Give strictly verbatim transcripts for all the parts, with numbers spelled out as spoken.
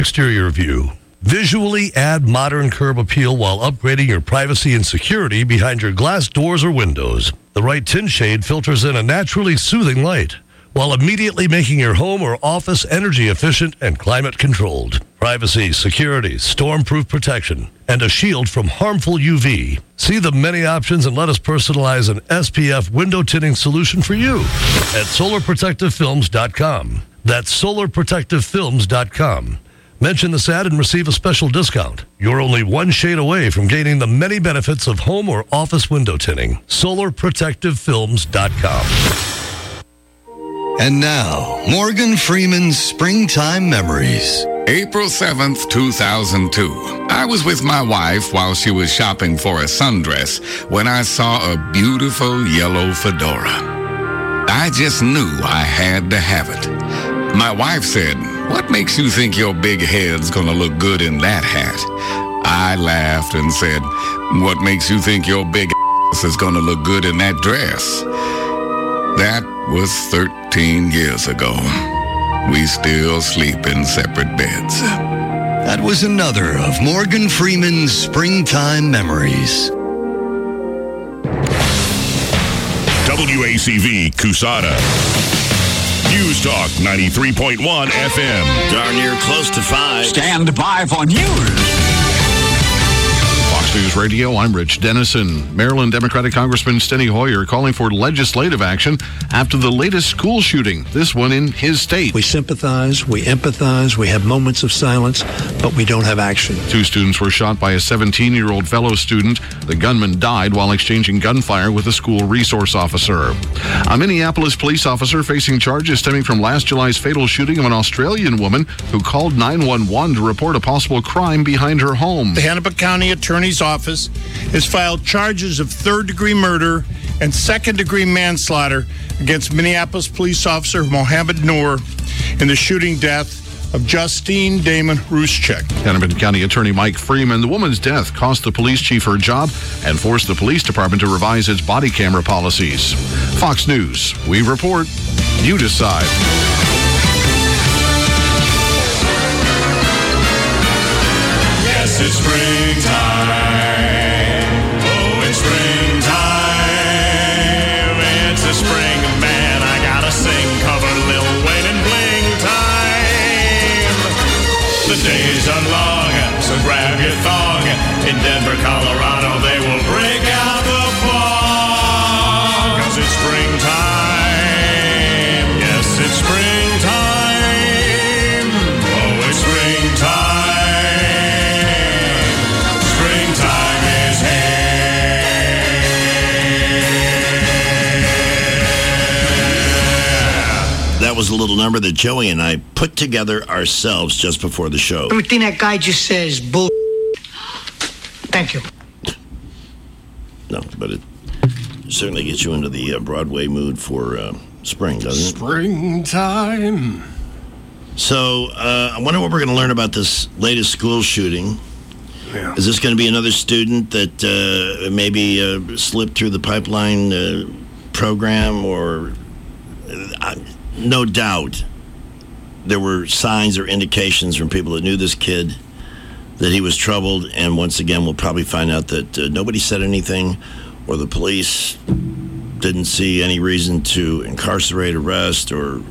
exterior view. Visually add modern curb appeal while upgrading your privacy and security behind your glass doors or windows. The right tint shade filters in a naturally soothing light, while immediately making your home or office energy efficient and climate controlled. Privacy, security, storm-proof protection, and a shield from harmful U V. See the many options and let us personalize an S P F window tinting solution for you at solar protective films dot com. That's solar protective films dot com. Mention this ad and receive a special discount. You're only one shade away from gaining the many benefits of home or office window tinting. solar protective films dot com. And now, Morgan Freeman's Springtime Memories. April seventh, two thousand two. I was with my wife while she was shopping for a sundress when I saw a beautiful yellow fedora. I just knew I had to have it. My wife said, "What makes you think your big head's gonna look good in that hat?" I laughed and said, "What makes you think your big ass is gonna look good in that dress?" That was thirteen years ago. We still sleep in separate beds. That was another of Morgan Freeman's Springtime Memories. W A C V Cusada. News Talk ninety-three point one F M. Darn near close to five. Stand by for news. Fox News Radio, I'm Rich Dennison. Maryland Democratic Congressman Steny Hoyer calling for legislative action after the latest school shooting, this one in his state. We sympathize, we empathize, we have moments of silence, but we don't have action. Two students were shot by a seventeen-year-old fellow student. The gunman died while exchanging gunfire with a school resource officer. A Minneapolis police officer facing charges stemming from last July's fatal shooting of an Australian woman who called nine one one to report a possible crime behind her home. The Hennepin County Attorney's Office has filed charges of third-degree murder and second-degree manslaughter against Minneapolis police officer Mohammed Noor in the shooting death of Justine Damon Ruschek. Hennepin County Attorney Mike Freeman. The woman's death cost the police chief her job and forced the police department to revise its body camera policies. Fox News, we report, you decide. Yes, it's springtime. Oh, it's springtime. It's a spring, man. I gotta sing, cover Lil Wayne and bling time. The days are long, so grab your thong. In Denver, Colorado, they will break out the bong. 'Cause it's springtime. Yes, it's springtime. Oh, it's springtime. That was a little number that Joey and I put together ourselves just before the show. Everything that guy just says, bull. Thank you. No, but it certainly gets you into the uh, Broadway mood for uh, spring, doesn't it? Springtime. So, uh, I wonder what we're going to learn about this latest school shooting. Yeah. Is this going to be another student that uh, maybe uh, slipped through the pipeline uh, program or... Uh, no doubt there were signs or indications from people that knew this kid that he was troubled, and once again we'll probably find out that uh, nobody said anything or the police didn't see any reason to incarcerate, arrest, or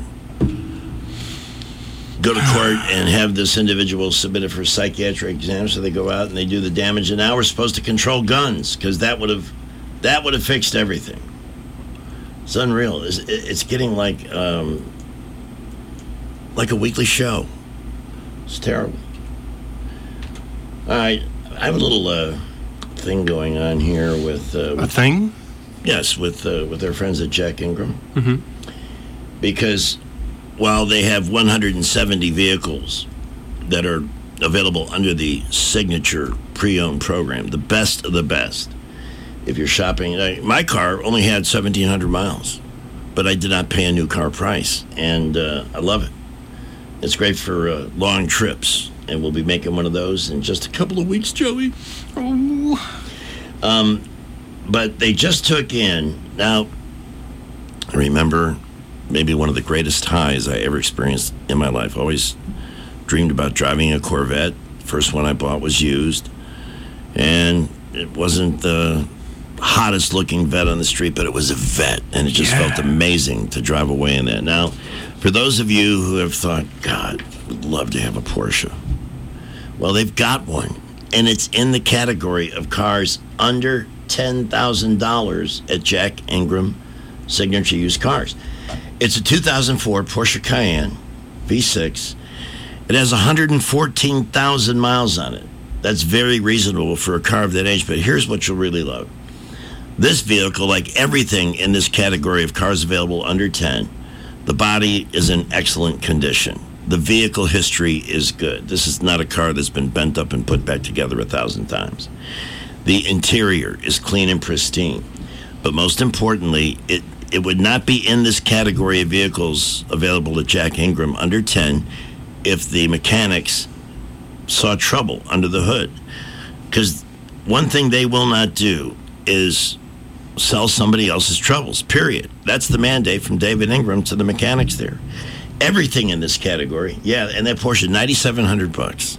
go to court and have this individual submitted for psychiatric exam, so they go out and they do the damage, and now we're supposed to control guns because that would have that would have fixed everything. It's unreal. It's, it's getting like um, like a weekly show. It's terrible. All right, I have a little uh, thing going on here with, uh, with a thing. Yes, with uh, with our friends at Jack Ingram, Mm-hmm. because while they have one hundred seventy vehicles that are available under the Signature Pre-Owned program, the best of the best. If you're shopping, my car only had seventeen hundred miles, but I did not pay a new car price, and uh, I love it. It's great for uh, long trips, and we'll be making one of those in just a couple of weeks, Joey. Oh. Um, but they just took in, now, I remember maybe one of the greatest highs I ever experienced in my life. Always dreamed about driving a Corvette. First one I bought was used. And it wasn't the hottest looking vet on the street, but it was a vet. And it just yeah. felt amazing to drive away in that. Now, for those of you who have thought, God, I would love to have a Porsche. Well, they've got one. And it's in the category of cars under ten thousand dollars at Jack Ingram Signature Used Cars. It's a two thousand four Porsche Cayenne V six. It has one hundred fourteen thousand miles on it. That's very reasonable for a car of that age, but here's what you'll really love. This vehicle, like everything in this category of cars available under ten, the body is in excellent condition. The vehicle history is good. This is not a car that's been bent up and put back together a thousand times. The interior is clean and pristine. But most importantly, it, it would not be in this category of vehicles available at Jack Ingram under ten if the mechanics saw trouble under the hood. Because one thing they will not do is sell somebody else's troubles, period. That's the mandate from David Ingram to the mechanics there. Everything in this category, yeah, and that Porsche, ninety-seven hundred bucks.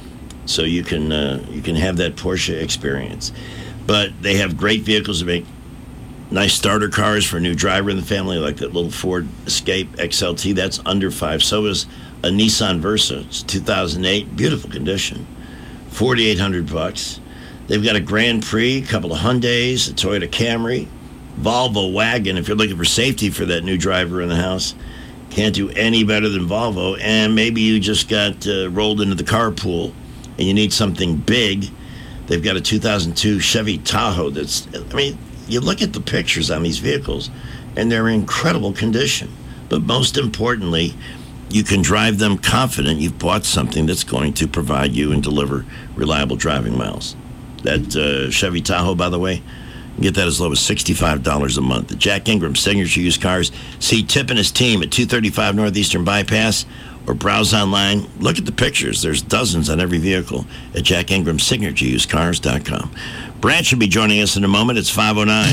So you can uh, you can have that Porsche experience. But they have great vehicles to make nice starter cars for a new driver in the family, like that little Ford Escape X L T. That's under five. So is a Nissan Versa. It's two thousand eight, beautiful condition, forty-eight hundred bucks. They've got a Grand Prix, a couple of Hyundais, a Toyota Camry, Volvo wagon. If you're looking for safety for that new driver in the house, can't do any better than Volvo. And maybe you just got uh, rolled into the carpool and you need something big. They've got a two thousand two Chevy Tahoe that's, I mean, you look at the pictures on these vehicles and they're in incredible condition. But most importantly, you can drive them confident you've bought something that's going to provide you and deliver reliable driving miles. That uh, Chevy Tahoe, by the way, you can get that as low as sixty-five dollars a month. The Jack Ingram Signature Used Cars. See Tip and his team at two thirty-five Northeastern Bypass or browse online. Look at the pictures. There's dozens on every vehicle at jack ingram signature used cars dot com. Branch will be joining us in a moment. It's five oh nine.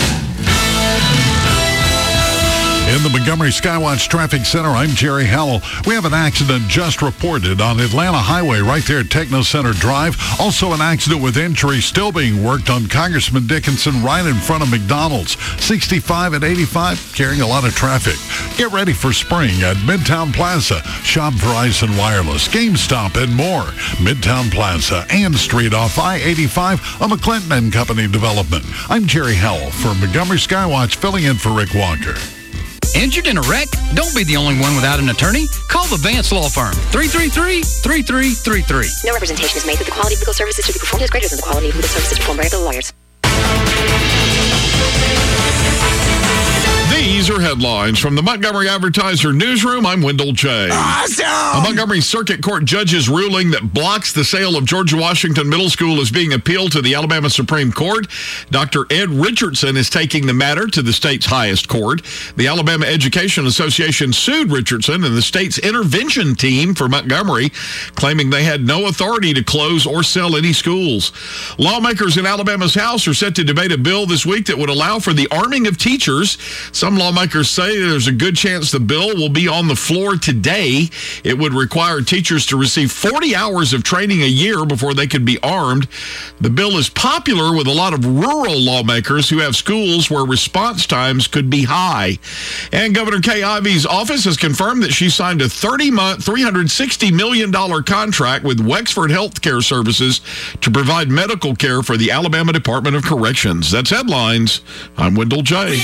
In the Montgomery Skywatch Traffic Center, I'm Jerry Howell. We have an accident just reported on Atlanta Highway right there at Techno Center Drive. Also an accident with injury still being worked on Congressman Dickinson right in front of McDonald's. sixty-five and eighty-five carrying a lot of traffic. Get ready for spring at Midtown Plaza. Shop Verizon Wireless, GameStop, and more. Midtown Plaza and Street off I eighty-five, a McClinton and Company development. I'm Jerry Howell for Montgomery Skywatch, filling in for Rick Walker. Injured in a wreck? Don't be the only one without an attorney. Call the Vance Law Firm. three three three, three three three three. No representation is made that the quality of legal services to be performed is greater than the quality of legal services performed by other lawyers. These are headlines from the Montgomery Advertiser newsroom. I'm Wendell J. Awesome! A Montgomery Circuit Court judge's ruling that blocks the sale of George Washington Middle School is being appealed to the Alabama Supreme Court. Doctor Ed Richardson is taking the matter to the state's highest court. The Alabama Education Association sued Richardson and the state's intervention team for Montgomery, claiming they had no authority to close or sell any schools. Lawmakers in Alabama's House are set to debate a bill this week that would allow for the arming of teachers. Some lawmakers say there's a good chance the bill will be on the floor today. It would require teachers to receive forty hours of training a year before they could be armed. The bill is popular with a lot of rural lawmakers who have schools where response times could be high. And Governor Kay Ivey's office has confirmed that she signed a thirty-month, three hundred sixty million dollars contract with Wexford Healthcare Services to provide medical care for the Alabama Department of Corrections. That's headlines. I'm Wendell J.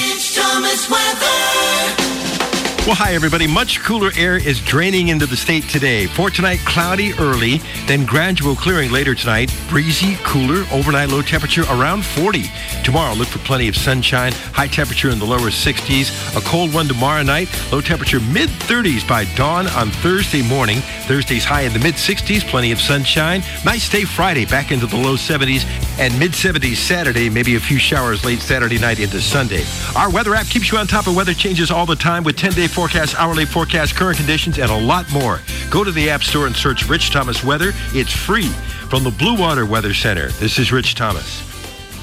Well, hi, everybody. Much cooler air is draining into the state today. For tonight, cloudy early, then gradual clearing later tonight. Breezy, cooler, overnight low temperature around forty. Tomorrow, look for plenty of sunshine. High temperature in the lower sixties. A cold one tomorrow night. Low temperature mid-thirties by dawn on Thursday morning. Thursday's high in the mid-sixties. Plenty of sunshine. Nice day Friday, back into the low seventies. And mid-seventies Saturday. Maybe a few showers late Saturday night into Sunday. Our weather app keeps you on top of weather changes all the time with ten-day forecast, hourly forecast, current conditions, and a lot more. Go to the App Store and search Rich Thomas Weather. It's free from the Blue Water Weather Center. This is Rich Thomas.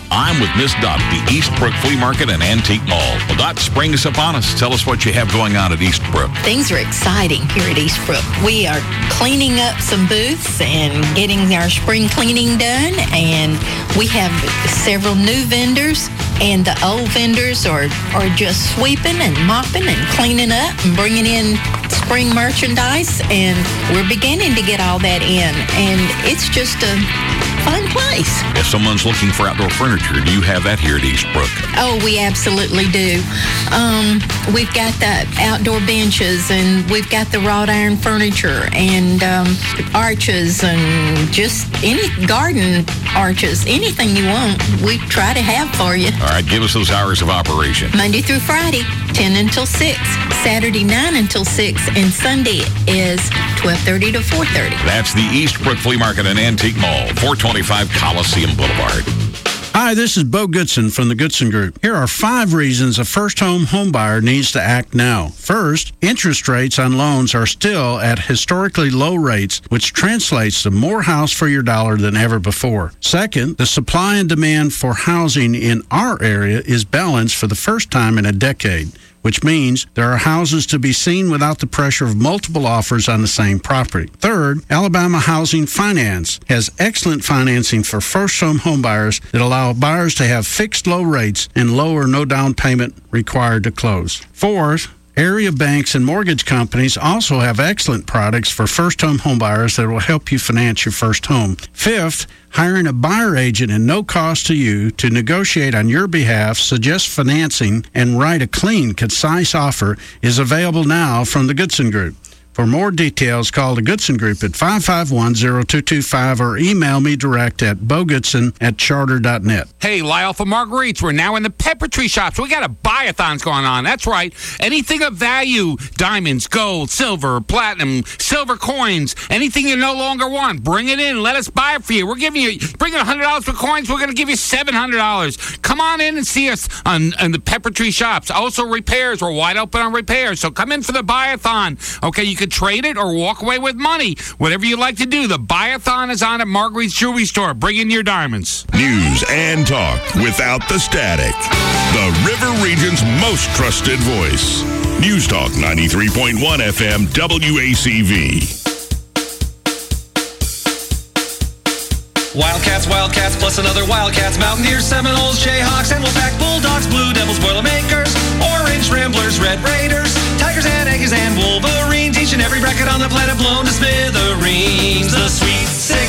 I'm with Miss Dot at the Eastbrook Flea Market and Antique Mall. Well, Dot, spring is upon us. Tell us what you have going on at Eastbrook. Things are exciting here at Eastbrook. We are cleaning up some booths and getting our spring cleaning done, and we have several new vendors, and the old vendors are, are just sweeping and mopping and cleaning up and bringing in spring merchandise, and we're beginning to get all that in, and it's just a fun place. If someone's looking for outdoor furniture, do you have that here at Eastbrook? Oh, we absolutely do. Um, we've got the outdoor benches, and we've got the wrought iron furniture, and um, arches, and just any garden arches, anything you want, we try to have for you. All right, give us those hours of operation. Monday through Friday, ten until six. Saturday, nine until six. And Sunday is twelve thirty to four thirty. That's the Eastbrook Flea Market and Antique Mall, four twenty-five Coliseum Boulevard. Hi, this is Bo Goodson from the Goodson Group. Here are five reasons a first-home homebuyer needs to act now. First, interest rates on loans are still at historically low rates, which translates to more house for your dollar than ever before. Second, the supply and demand for housing in our area is balanced for the first time in a decade, which means there are houses to be seen without the pressure of multiple offers on the same property. Third, Alabama Housing Finance has excellent financing for first-home homebuyers that allow buyers to have fixed low rates and low or no down payment required to close. Fourth, area banks and mortgage companies also have excellent products for first-home homebuyers that will help you finance your first home. Fifth, hiring a buyer agent at no cost to you to negotiate on your behalf, suggest financing, and write a clean, concise offer is available now from the Goodson Group. For more details, call the Goodson Group at five five one, zero two two five or email me direct at bogoodson at charter dot net. Hey, Lyle from Marguerite's. We're now in the Pepper Tree shops. We got a buy-a-thons going on. That's right. Anything of value, diamonds, gold, silver, platinum, silver coins, anything you no longer want, bring it in. Let us buy it for you. We're giving you, bring in one hundred dollars for coins, we're going to give you seven hundred dollars. Come on in and see us on, on the Pepper Tree shops. Also, repairs. We're wide open on repairs. So come in for the buy-a-thon. Okay, you could trade it or walk away with money. Whatever you like to do, the buy-a-thon is on at Marguerite's Jewelry Store. Bring in your diamonds. News and talk without the static. The River Region's most trusted voice. News Talk ninety-three point one F M W A C V. Wildcats, Wildcats, plus another Wildcats, Mountaineers, Seminoles, Jayhawks, and Wolfpack, Bulldogs, Blue Devils, Boilermakers, Orange Ramblers, Red Raiders, Tigers and Aggies and Wolverines, each and every bracket on the planet blown to smithereens, the Sweet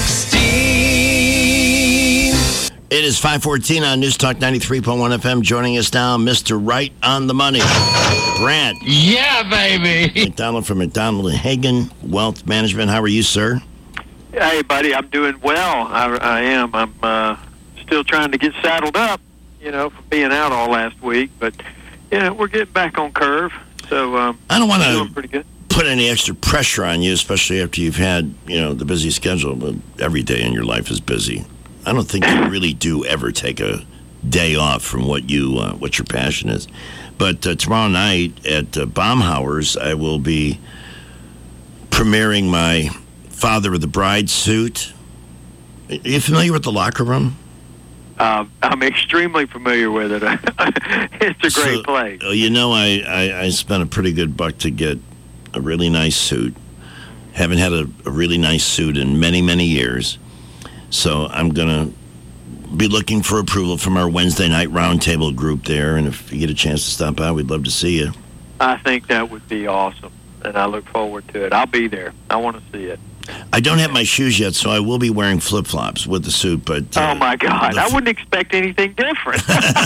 sixteen. It is five fourteen on News Talk ninety-three point one F M. Joining us now, Mister Right on the Money, Grant. Yeah, baby. McDonald from McDonald and Hagen Wealth Management. How are you, sir? Hey, buddy, I'm doing well. I, I am. I'm uh, still trying to get saddled up, you know, from being out all last week. But, you know, we're getting back on curve. So um, I don't want to pretty good. put any extra pressure on you, especially after you've had, you know, the busy schedule. But every day in your life is busy. I don't think you really do ever take a day off from what you uh, what your passion is. But uh, tomorrow night at uh, Baumhauer's, I will be premiering my Father of the Bride suit. Are you familiar with the locker room? Uh, I'm extremely familiar with it. It's a great so, place. You know, I, I, I spent a pretty good buck to get a really nice suit. Haven't had a, a really nice suit in many, many years. So I'm going to be looking for approval from our Wednesday night roundtable group there. And if you get a chance to stop by, we'd love to see you. I think that would be awesome. And I look forward to it. I'll be there. I want to see it. I don't have my shoes yet, so I will be wearing flip-flops with the suit. But uh, oh, my God. I wouldn't expect anything different.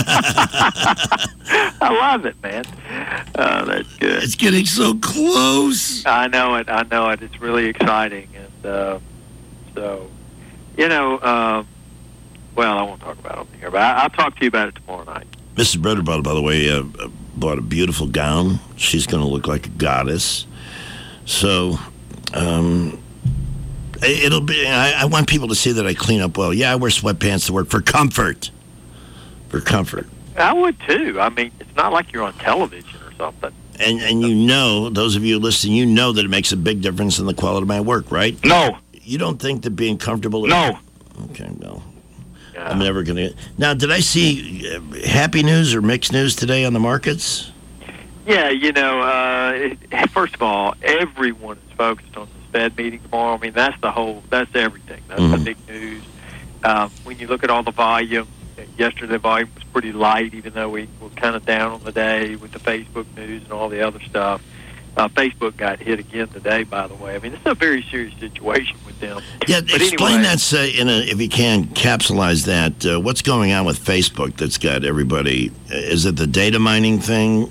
I love it, man. Uh, that's good. It's getting so close. I know it. I know it. It's really exciting. And uh, so, you know, uh, well, I won't talk about it on here, but I, I'll talk to you about it tomorrow night. Missus Broderbottle, by the way, uh, bought a beautiful gown. She's going to look like a goddess. So, um... It'll be. I, I want people to see that I clean up well. Yeah, I wear sweatpants to work for comfort. For comfort. I would too. I mean, it's not like you're on television or something. And and you know, those of you listening, you know that it makes a big difference in the quality of my work, right? No. You don't think that being comfortable? No. Okay, no. I'm never going to. Now, did I see uh, happy news or mixed news today on the markets? Yeah, you know, uh, it, first of all, everyone is focused on this Fed meeting tomorrow. I mean, that's the whole, that's everything. That's Mm-hmm. the big news. Um, when you look at all the volume, yesterday the volume was pretty light, even though we were kind of down on the day with the Facebook news and all the other stuff. Uh, Facebook got hit again today, by the way. I mean, it's a very serious situation with them. Yeah, But explain anyway, that, uh, in a, if you can, capsulize that. Uh, what's going on with Facebook that's got everybody? Is it the data mining thing?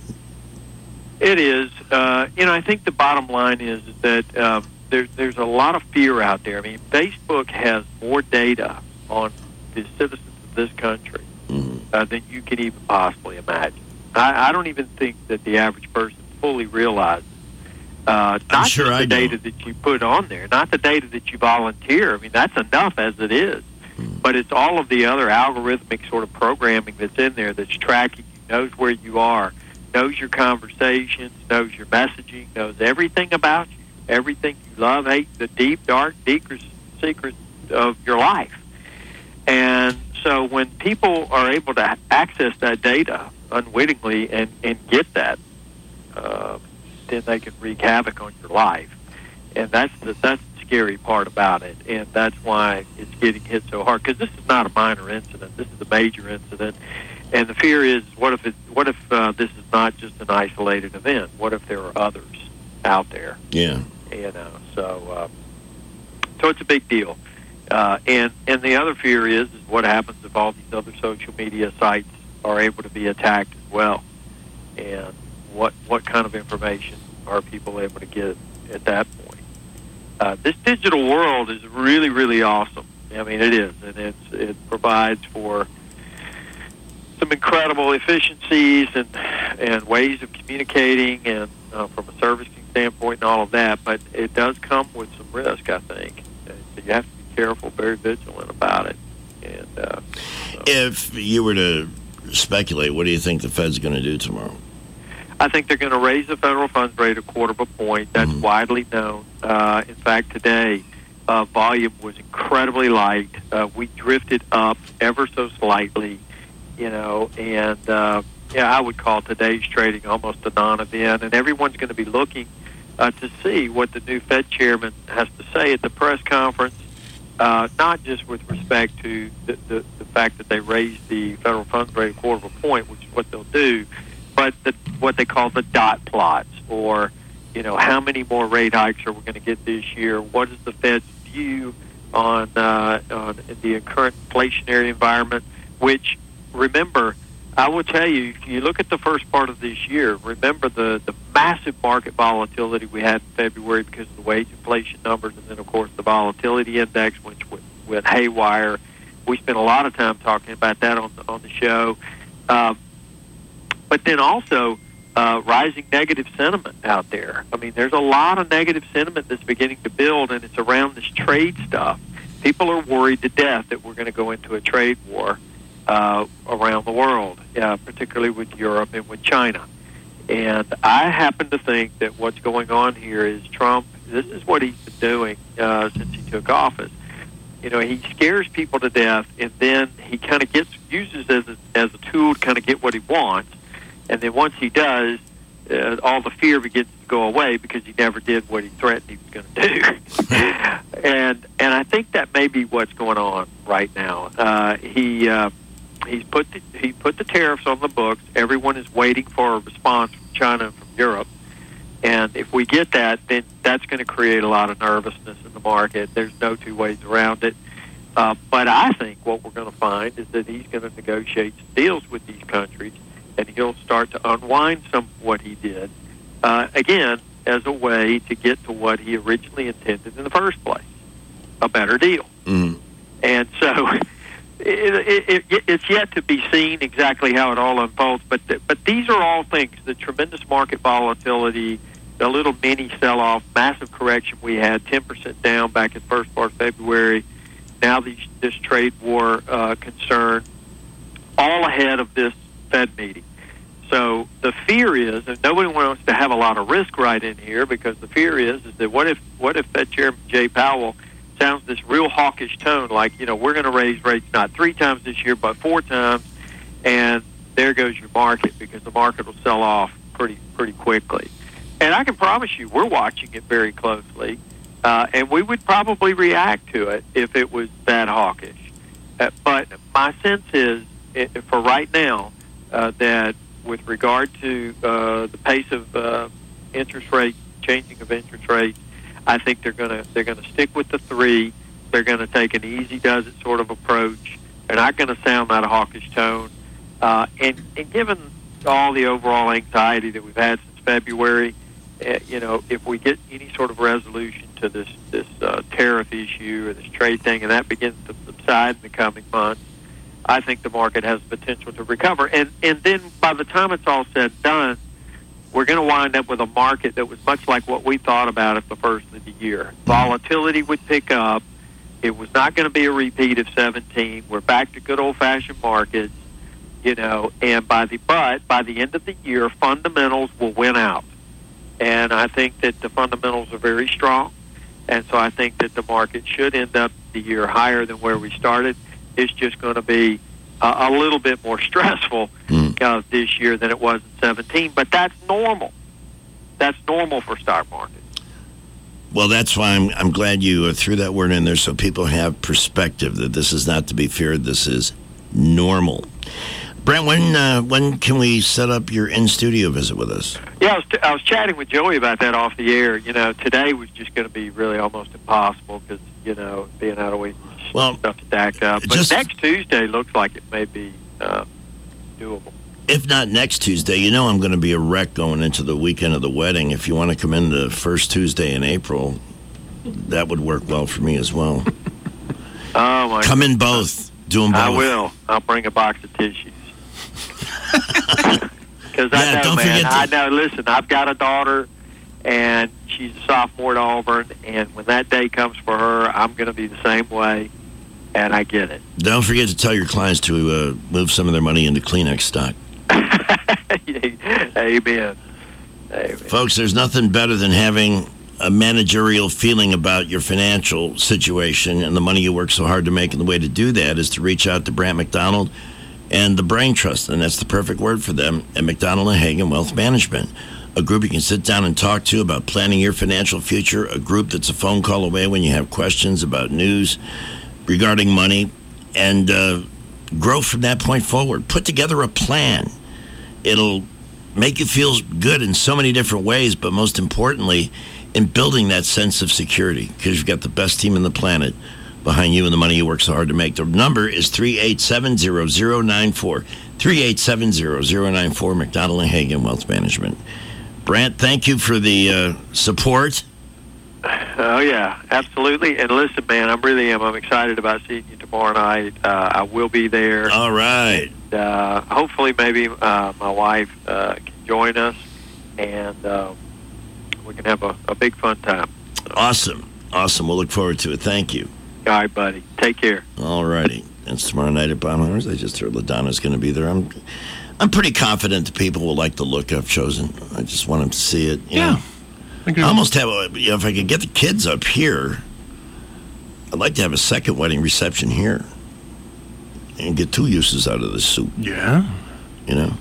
It is. Uh, you know, I think the bottom line is that um, there, there's a lot of fear out there. I mean, Facebook has more data on the citizens of this country uh, than you can even possibly imagine. I, I don't even think that the average person fully realizes. Uh, not sure just the I data that you put on there, not the data that you volunteer. I mean, that's enough as it is. But it's all of the other algorithmic sort of programming that's in there that's tracking you, knows where you are, knows your conversations, knows your messaging, knows everything about you, everything you love, hate, the deep, dark, secrets, secrets of your life. And so when people are able to access that data unwittingly and, and get that, uh, then they can wreak havoc on your life. And that's the, that's the scary part about it. And that's why it's getting hit so hard, because this is not a minor incident. This is a major incident. And the fear is, what if it, what if uh, this is not just an isolated event? What if there are others out there? Yeah. You know, so uh, so it's a big deal. Uh, and and the other fear is, is what happens if all these other social media sites are able to be attacked as well? And what what kind of information are people able to get at that point? Uh, this digital world is really, really awesome. I mean, it is, and it's, it provides for some incredible efficiencies and and ways of communicating, and uh, from a servicing standpoint and all of that. But it does come with some risk, I think. And so you have to be careful, very vigilant about it. And uh, so. If you were to speculate, what do you think the Fed's going to do tomorrow? I think they're going to raise the federal funds rate a quarter of a point. That's mm-hmm. widely known. Uh, in fact, today, uh, volume was incredibly light. Uh, we drifted up ever so slightly, you know, and uh, yeah, I would call today's trading almost a non-event. And everyone's going to be looking uh, to see what the new Fed chairman has to say at the press conference, uh, not just with respect to the, the, the fact that they raised the federal funds rate a quarter of a point, which is what they'll do, but the, what they call the dot plots, or, you know, how many more rate hikes are we going to get this year? What is the Fed's view on, uh, on the current inflationary environment? Which, remember, I will tell you, if you look at the first part of this year, remember the, the massive market volatility we had in February because of the wage inflation numbers, and then, of course, the volatility index, which went, went haywire. We spent a lot of time talking about that on the, on the show. Um, But then also uh, rising negative sentiment out there. I mean, there's a lot of negative sentiment that's beginning to build, and it's around this trade stuff. People are worried to death that we're going to go into a trade war uh, around the world, uh, particularly with Europe and with China. And I happen to think that what's going on here is Trump, this is what he's been doing uh, since he took office. You know, he scares people to death, and then he kind of gets uses as a, as a tool to kind of get what he wants. And then once he does, uh, all the fear begins to go away because he never did what he threatened he was going to do. and and I think that may be what's going on right now. Uh, he uh, he's put the, he put the tariffs on the books. Everyone is waiting for a response from China and from Europe. And if we get that, then that's going to create a lot of nervousness in the market. There's no two ways around it. Uh, but I think what we're going to find is that he's going to negotiate deals with these countries, and he'll start to unwind some of what he did, uh, again, as a way to get to what he originally intended in the first place, a better deal. Mm-hmm. And so it, it, it, it's yet to be seen exactly how it all unfolds, but th- but these are all things, the tremendous market volatility, the little mini sell-off, massive correction we had, ten percent down back in the first part of February, now these, this trade war uh, concern, all ahead of this Fed meeting. So the fear is, and nobody wants to have a lot of risk right in here, because the fear is, is that what if what if Fed Chairman Jay Powell sounds this real hawkish tone, like, you know, we're going to raise rates not three times this year, but four times, and there goes your market, because the market will sell off pretty pretty quickly. And I can promise you, we're watching it very closely, uh, and we would probably react to it if it was that hawkish. Uh, but my sense is, it, for right now, uh, that with regard to uh, the pace of uh, interest rate, changing of interest rates, I think they're going to they're going to stick with the three. They're going to take an easy does it sort of approach. They're not going to sound that hawkish tone. Uh, and, and given all the overall anxiety that we've had since February, uh, you know, if we get any sort of resolution to this this uh, tariff issue or this trade thing, and that begins to subside in the coming months, I think the market has potential to recover. And and then by the time it's all said and done, we're going to wind up with a market that was much like what we thought about at the first of the year. Volatility would pick up. It was not going to be a repeat of seventeen. We're back to good old-fashioned markets, you know. And by the but by the end of the year, fundamentals will win out. And I think that the fundamentals are very strong. And so I think that the market should end up the year higher than where we started. It's just going to be Uh, a little bit more stressful uh, this year than it was in seventeen, but that's normal. That's normal for stock markets. Well, that's why I'm I'm glad you uh, threw that word in there, so people have perspective that this is not to be feared. This is normal. Brent, when uh, when can we set up your in studio visit with us? Yeah, I was, t- I was chatting with Joey about that off the air. You know, today was just going to be really almost impossible because you know being out of week. Well, stuff stacked up. But just, next Tuesday looks like it may be uh, doable. If not next Tuesday, you know I'm going to be a wreck going into the weekend of the wedding. If you want to come in the first Tuesday in April, that would work well for me as well. Oh my! Come in both. Do them both. I will. I'll bring a box of tissues. Because yeah, I know, don't man. forget to- I know. Listen, I've got a daughter, and she's a sophomore at Auburn. And when that day comes for her, I'm going to be the same way. And I get it. Don't forget to tell your clients to uh, move some of their money into Kleenex stock. Amen. Amen. Folks, there's nothing better than having a managerial feeling about your financial situation and the money you work so hard to make. And the way to do that is to reach out to Brant McDonald and the Brain Trust. And that's the perfect word for them at McDonald and Hagen Wealth Management. A group you can sit down and talk to about planning your financial future. A group that's a phone call away when you have questions about news regarding money, and uh, grow from that point forward. Put together a plan. It'll make you feel good in so many different ways, but most importantly, in building that sense of security, because you've got the best team on the planet behind you and the money you work so hard to make. The number is three eight seven zero zero nine four. three eight seven zero zero nine four, McDonald and Hagen Wealth Management. Brant, thank you for the uh, support. Oh, yeah, absolutely. And listen, man, I really am. I'm excited about seeing you tomorrow night. Uh, I will be there. All right. And, uh, hopefully, maybe uh, my wife uh, can join us, and uh, we can have a, a big fun time. Awesome. Awesome. We'll look forward to it. Thank you. All right, buddy. Take care. All righty. It's tomorrow night at Baumhauer's. I just heard LaDonna's going to be there. I'm I'm pretty confident that people will like the look I've chosen. I just want them to see it. You Yeah. know. I almost have a, you know, if I could get the kids up here, I'd like to have a second wedding reception here and get two uses out of this suit. Yeah. You know?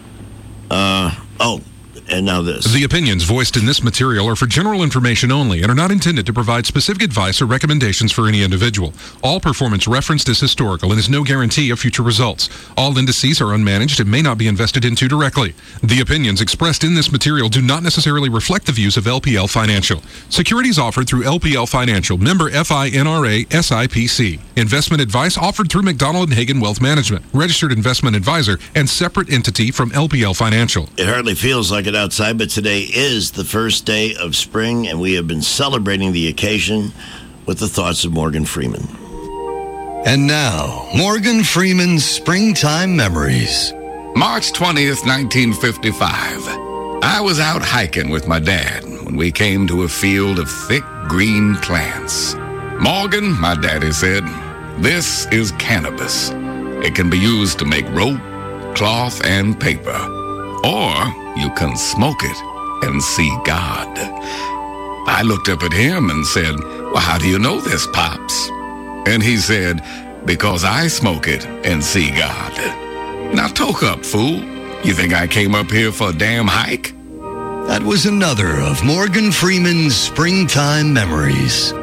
Uh, oh, and now this. The opinions voiced in this material are for general information only and are not intended to provide specific advice or recommendations for any individual. All performance referenced is historical and is no guarantee of future results. All indices are unmanaged and may not be invested into directly. The opinions expressed in this material do not necessarily reflect the views of L P L Financial. Securities offered through L P L Financial, member FINRA S I P C. Investment advice offered through McDonald and Hagen Wealth Management, registered investment advisor and separate entity from L P L Financial. It hardly feels like it outside, but today is the first day of spring, and we have been celebrating the occasion with the thoughts of Morgan Freeman. And now, Morgan Freeman's Springtime Memories. March twentieth, nineteen fifty-five. I was out hiking with my dad when we came to a field of thick green plants. Morgan, my daddy said, this is cannabis. It can be used to make rope, cloth, and paper. Or you can smoke it and see God. I looked up at him and said, Well, how do you know this, Pops? And he said, because I smoke it and see God. Now toke up, fool. You think I came up here for a damn hike? That was another of Morgan Freeman's springtime memories.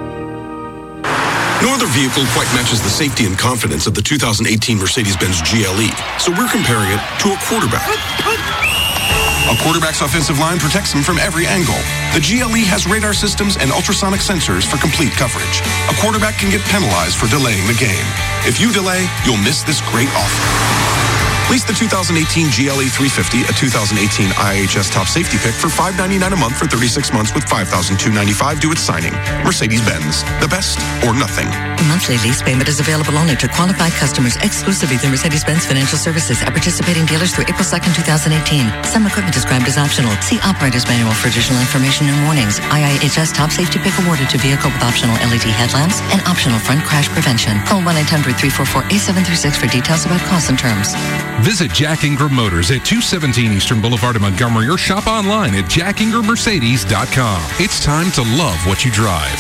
No other vehicle quite matches the safety and confidence of the two thousand eighteen Mercedes-Benz G L E, so we're comparing it to a quarterback. A quarterback's offensive line protects him from every angle. The G L E has radar systems and ultrasonic sensors for complete coverage. A quarterback can get penalized for delaying the game. If you delay, you'll miss this great offer. Lease the two thousand eighteen G L E three fifty, a two thousand eighteen I H S Top Safety Pick for five hundred ninety-nine dollars a month for thirty-six months with five thousand two hundred ninety-five dollars due at signing. Mercedes-Benz, the best or nothing. Monthly lease payment is available only to qualified customers exclusively through Mercedes-Benz Financial Services at participating dealers through April second, twenty eighteen. Some equipment described as optional. See Operator's Manual for additional information and warnings. I H S Top Safety Pick awarded to vehicle with optional L E D headlamps and optional front crash prevention. Call one eight hundred, three four four, eight seven three six for details about costs and terms. Visit Jack Ingram Motors at two seventeen Eastern Boulevard in Montgomery or shop online at jack ingram mercedes dot com. It's time to love what you drive.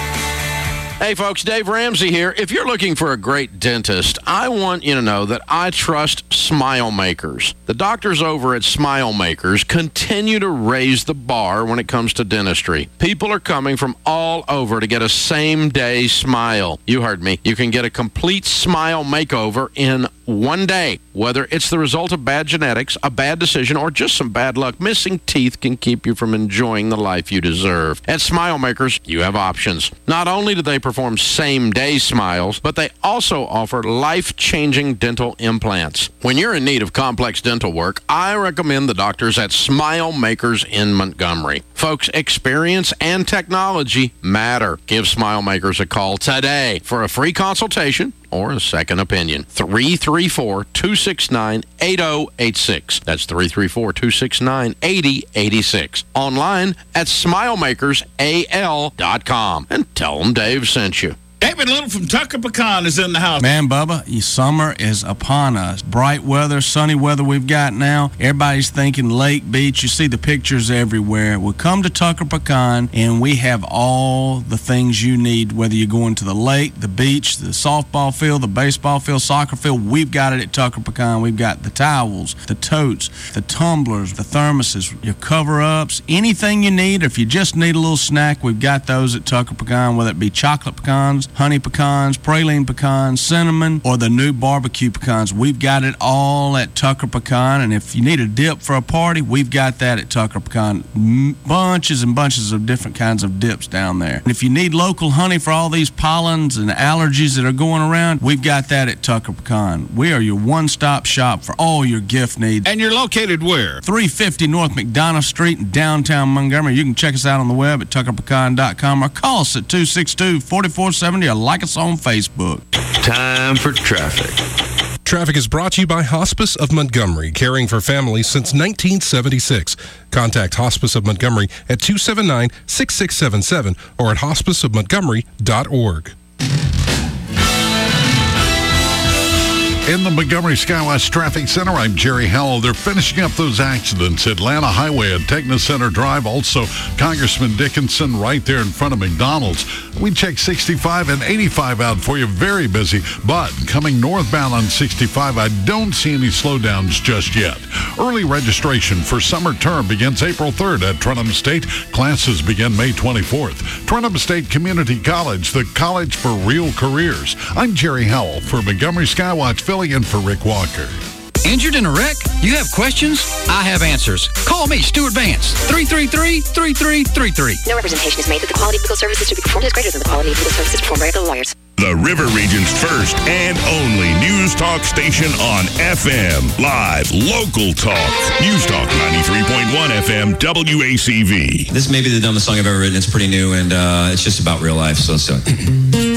Hey folks, Dave Ramsey here. If you're looking for a great dentist, I want you to know that I trust Smile Makers. The doctors over at Smile Makers continue to raise the bar when it comes to dentistry. People are coming from all over to get a same-day smile. You heard me. You can get a complete smile makeover in one day. Whether it's the result of bad genetics, a bad decision, or just some bad luck, missing teeth can keep you from enjoying the life you deserve. At Smile Makers, you have options. Not only do they perform same-day smiles, but they also offer life-changing dental implants. When you're in need of complex dental work, I recommend the doctors at Smile Makers in Montgomery. Folks, experience and technology matter. Give Smile Makers a call today for a free consultation or a second opinion. three three four, two six nine, eight zero eight six. That's three three four, two six nine, eight zero eight six. Online at smile makers A L dot com. And tell them Dave sent you. David Little from Tucker Pecan is in the house. Man, Bubba, summer is upon us. Bright weather, sunny weather we've got now. Everybody's thinking lake, beach. You see the pictures everywhere. Well, come to Tucker Pecan, and we have all the things you need, whether you're going to the lake, the beach, the softball field, the baseball field, soccer field. We've got it at Tucker Pecan. We've got the towels, the totes, the tumblers, the thermoses, your cover-ups, anything you need. If you just need a little snack, we've got those at Tucker Pecan, whether it be chocolate pecans, honey pecans, praline pecans, cinnamon, or the new barbecue pecans. We've got it all at Tucker Pecan, and if you need a dip for a party, we've got that at Tucker Pecan. M- bunches and bunches of different kinds of dips down there. And if you need local honey for all these pollens and allergies that are going around, we've got that at Tucker Pecan. We are your one-stop shop for all your gift needs. And you're located where? three fifty North McDonough Street in downtown Montgomery. You can check us out on the web at tucker pecan dot com or call us at two six two, four four seven zero or like us on Facebook. Time for traffic. Traffic is brought to you by Hospice of Montgomery, caring for families since nineteen seventy-six. Contact Hospice of Montgomery at two seven nine, six six seven seven or at hospice of montgomery dot org. In the Montgomery SkyWest Traffic Center, I'm Jerry Howell. They're finishing up those accidents. Atlanta Highway at Techno Center Drive. Also, Congressman Dickinson right there in front of McDonald's. We checked sixty-five and eighty-five out for you. Very busy. But coming northbound on sixty-five, I don't see any slowdowns just yet. Early registration for summer term begins April third at Trenham State. Classes begin May twenty-fourth. Trenham State Community College, the college for real careers. I'm Jerry Howell for Montgomery Skywatch, filling in for Rick Walker. Injured in a wreck? You have questions? I have answers. Call me, Stuart Vance, three three three, three three three three. No representation is made that the quality of legal services to be performed is greater than the quality of legal services performed by other lawyers. The River Region's first and only news talk station on F M. Live, local talk. News Talk ninety-three point one F M W A C V. This may be the dumbest song I've ever written. It's pretty new, and uh, it's just about real life, so let's do it.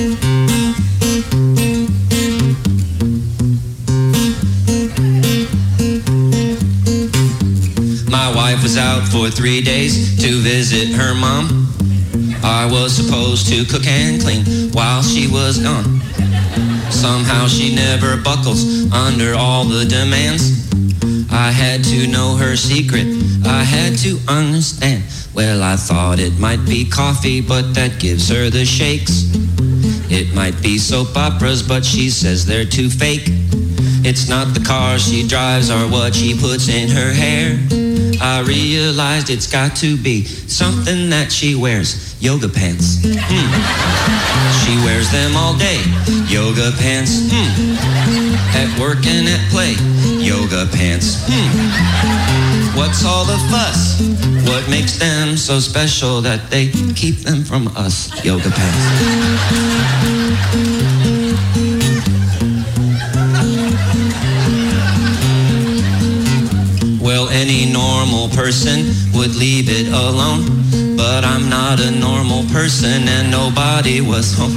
My wife was out for three days to visit her mom. I was supposed to cook and clean while she was gone. Somehow she never buckles under all the demands. I had to know her secret. I had to understand. Well, I thought it might be coffee, but that gives her the shakes. It might be soap operas, but she says they're too fake. It's not the car she drives or what she puts in her hair. I realized it's got to be something that she wears. Yoga pants. Hmm. She wears them all day. Yoga pants. Hmm. At work and at play. Yoga pants. Hmm. What's all the fuss? What makes them so special that they keep them from us? Yoga pants. Well, any normal person would leave it alone, but I'm not a normal person and nobody was home.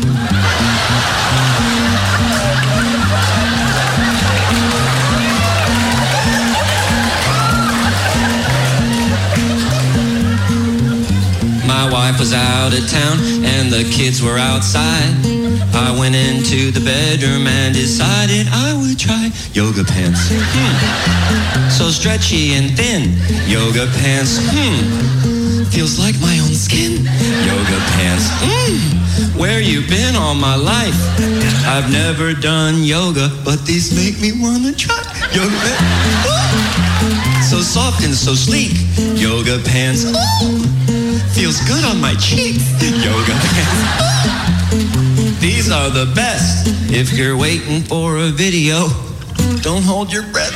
My wife was out of town and the kids were outside. I went into the bedroom and decided I would try yoga pants. Hmm. So stretchy and thin. Yoga pants. Hmm. Feels like my own skin. Yoga pants. Hmm. Where you been all my life? I've never done yoga, but these make me wanna try yoga pants. Ooh. So soft and so sleek. Yoga pants. Ooh. Feels good on my cheeks. Yoga pants. These are the best. If you're waiting for a video, don't hold your breath.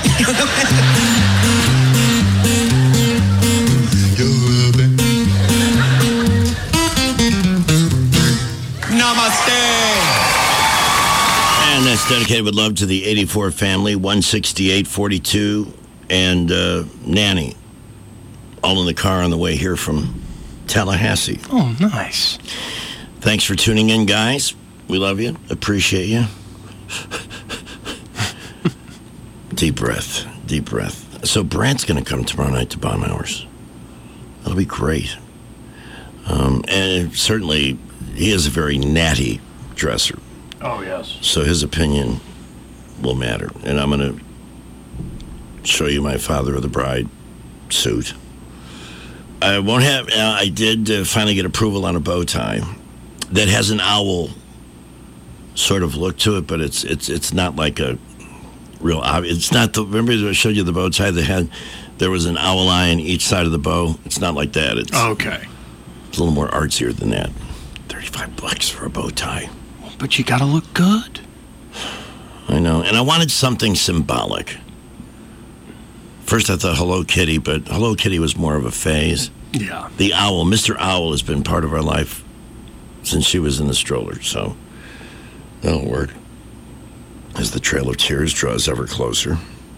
Namaste. And that's dedicated with love to the eighty-four family, one sixty-eight forty-two, and uh, Nanny, all in the car on the way here from Tallahassee. Oh, nice. Thanks for tuning in, guys. We love you. Appreciate you. Deep breath. Deep breath. So Brant's going to come tomorrow night to Bomb Hours. That'll be great. Um, and certainly, he is a very natty dresser. Oh, yes. So his opinion will matter. And I'm going to show you my Father of the Bride suit. I won't have... Uh, I did uh, finally get approval on a bow tie that has an owl sort of look to it, but it's it's it's not like a real obvious. It's not the. Remember I showed you the bow tie that had there was an owl eye on each side of the bow. It's not like that. It's okay. It's a little more artsier than that. Thirty-five bucks for a bow tie. But you gotta look good. I know, and I wanted something symbolic. First, I thought Hello Kitty, but Hello Kitty was more of a phase. Yeah. The owl, Mister Owl, has been part of our life since she was in the stroller, so that'll work. As the Trail of Tears draws ever closer.